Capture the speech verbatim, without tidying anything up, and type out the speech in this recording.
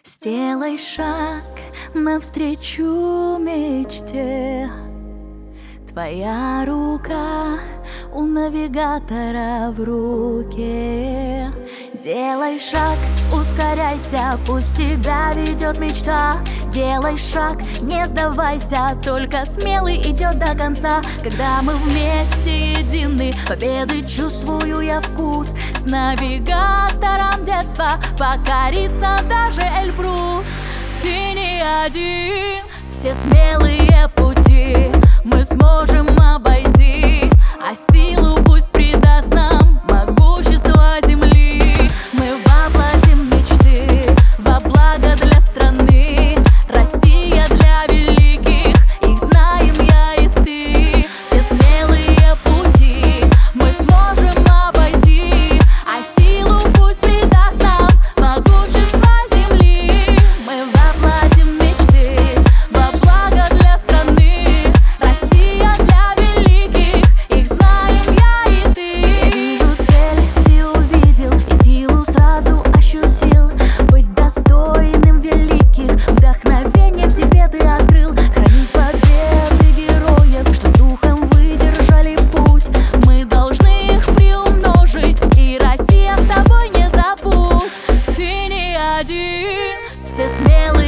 Сделай шаг навстречу мечте. Твоя рука у навигатора в руке. Делай шаг, ускоряйся, пусть тебя ведет мечта. Делай шаг, не сдавайся, только смелый идет до конца. Когда мы вместе едины, победы чувствую я вкус. С навигатором детства покорится даже Эльбрус. Ты не один, все смелые пути мы сможем обойти, а силу пусть придаст нам могущество земли. Мы воплотим мечты во благо для страны. Россия для великих, их знаем я и ты. Все смелые пути мы сможем обойти, а силу пусть придаст нам могущество земли. Мы воплотим мечты во благо для страны. Россия для великих, их знаем я и ты. Я вижу цель, ты увидел и силу сразу ощутил. Быть достойным великих, вдохновение в себе ты открыл. Хранить победы героев, что духом выдержали путь. Мы должны их приумножить, и Россия с тобой не забудь. Ты не один, все смелые